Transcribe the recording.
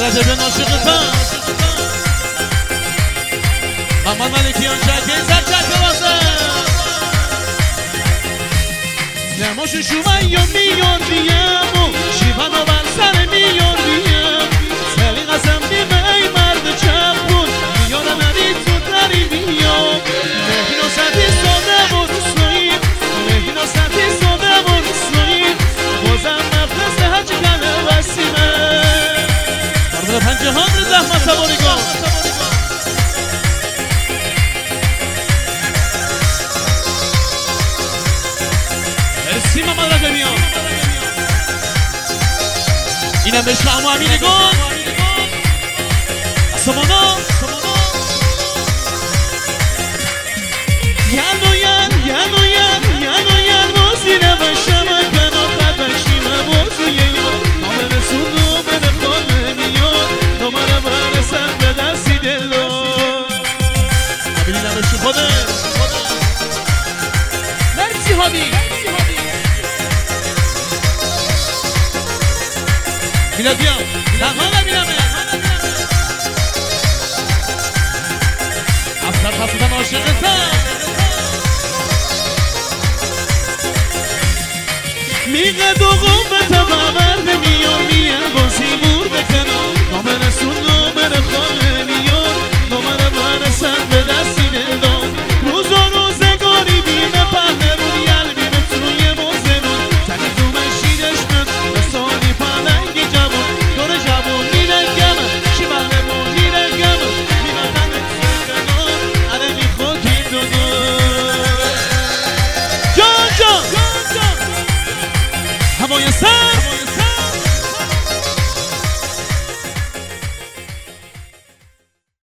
رجب ناشقتان محمد ملکیان شکل زد چکه واسه نماش شما یا میان بیم و شیفن و برسر میان بیم سلی قسم بیم ای مرد چپ کن میانم ندید تو داری بیام مهین و سطی ساده و رسویم مهین و سطی ساده و رسویم بازم نفس هرچی کنه وسیمه مردم پنجه ها رو زحمت سوارگاه مرسی محمد رجبیان اینم به شعم و امینگان سمانا ین موزیره باشم کنار خد بشیم موزیه یاد نامه رسون رو به نخواه نمیاد نامه برسن به دستی دلو نبینیم بشی خوده مرسی هادی میلاد بیام لحمه نبینمه اصلا خفیدم عاشقتم میگه دوغو